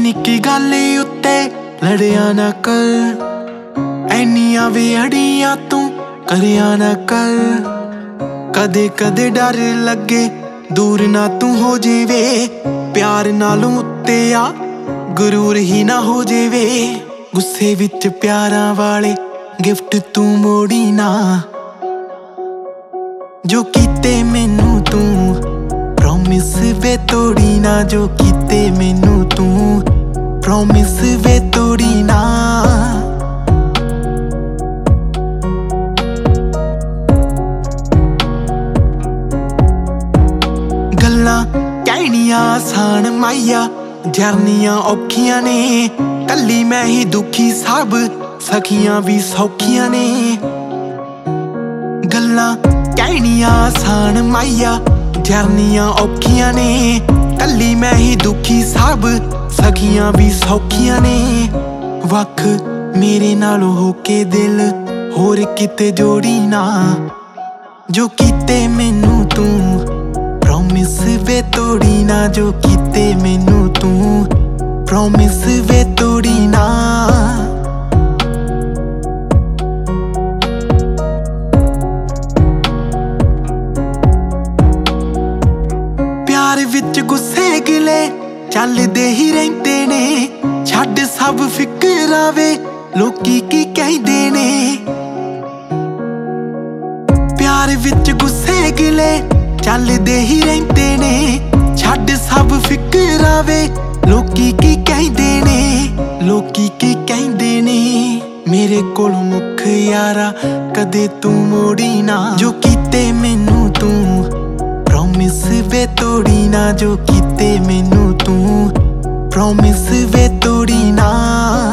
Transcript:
ਨਿੱਕੀ ਗੱਲ ਉੱਤੇ ਲੜਿਆ ਨਾ ਕਰ, ਐਨੀਆਂ ਵੀ ਅੜੀਆਂ ਤੂੰ ਕਰਿਆ ਨਾ ਕਰ। ਕਦੇ ਕਦੇ ਡਰ ਲੱਗੇ ਦੂਰ ਨਾ ਤੂੰ ਹੋ ਜਾਵੇ, ਪਿਆਰ ਨਾਲੋਂ ਉੱਤੇ ਆ ਗੁਰੂਰ ਹੀ ਨਾ ਹੋ ਜਾਵੇ। ਗੁੱਸੇ ਵਿੱਚ ਪਿਆਰਾਂ ਵਾਲੇ ਗਿਫਟ ਤੂੰ ਮੋੜੀ ਨਾ, ਜੋ ਕੀਤੇ ਮੈਨੂੰ ਤੂੰ ਪ੍ਰੋਮਿਸ ਵੇ ਤੋੜੀ ਨਾ, ਜੋ ਕੀਤੇ ਮੈਨੂੰ ਤੂੰ ਪ੍ਰੋਮਿਸ ਵੇ ਤੋੜੀ ਨਾ। ਗੱਲਾਂ ਕਹਿਣੀਆਂ ਆਸਾਨ ਮਾਈਆ, ਜਰਨੀਆਂ ਔਖੀਆਂ ਨੇ, ਕੱਲੀ ਮੈਂ ਹੀ ਦੁਖੀ ਸਭ ਸਖੀਆਂ ਵੀ ਸੌਖੀਆਂ ਨੇ। ਗੱਲਾਂ ਕਹਿਣੀਆਂ ਆਸਾਨ ਮਾਈਆ, ਜਰਨੀਆਂ ਔਖੀਆਂ ਨੇ, ਕੱਲੀ ਮੈਂ ਹੀ ਦੁਖੀ ਸਭ ਸਖੀਆਂ ਵੀ ਸੌਖੀਆਂ ਨੇ। ਵੱਖ ਮੇਰੇ ਨਾਲੋਂ ਹੋ ਕੇ ਦਿਲ ਹੋਰ ਕਿਤੇ ਜੋੜੀ ਨਾ, ਜੋ ਕੀਤੇ ਮੈਨੂੰ ਤੂੰ ਪ੍ਰੋਮਿਸ ਵੇ ਤੋੜੀ ਨਾ, ਜੋ ਕੀਤੇ ਮੈਨੂੰ ਤੂੰ ਪ੍ਰੋਮਿਸ ਵੇ ਤੋੜੀ ਨਾ। ਪਿਆਰ ਵਿੱਚ ਗੁੱਸੇ ਗਿਲੇ ਚੱਲਦੇ ਹੀ ਰਹਿੰਦੇ ਨੇ, ਛੱਡ ਸਭ ਫਿਕਰਾਂ ਵੇ ਲੋਕੀ ਕੀ ਕਹਿੰਦੇ ਨੇ। ਪਿਆਰ ਵਿੱਚ ਗੁੱਸੇ ਗਿਲੇ ਚੱਲਦੇ ਹੀ ਰਹਿੰਦੇ ਨੇ, ਛੱਡ ਸਭ ਫਿਕਰਾਂ ਵੇ ਲੋਕੀ ਕੀ ਕਹਿੰਦੇ ਨੇ, ਲੋਕੀ ਕੀ ਕਹਿੰਦੇ ਨੇ। ਮੇਰੇ ਕੋਲ ਮੁੱਖ ਯਾਰਾ ਕਦੇ ਤੂੰ ਮੋੜੀ ਨਾ, ਜੋ ਕੀਤੇ ਮੈਨੂੰ ਤੂੰ ਪ੍ਰੋਮਿਸ ਵੇ ਤੋੜੀ ਨਾ, ਜੋ ਕੀਤੇ ਮੈਨੂੰ ਤੂੰ ਪ੍ਰੋਮਿਸ ਵੇ ਤੋੜੀ ਨਾ।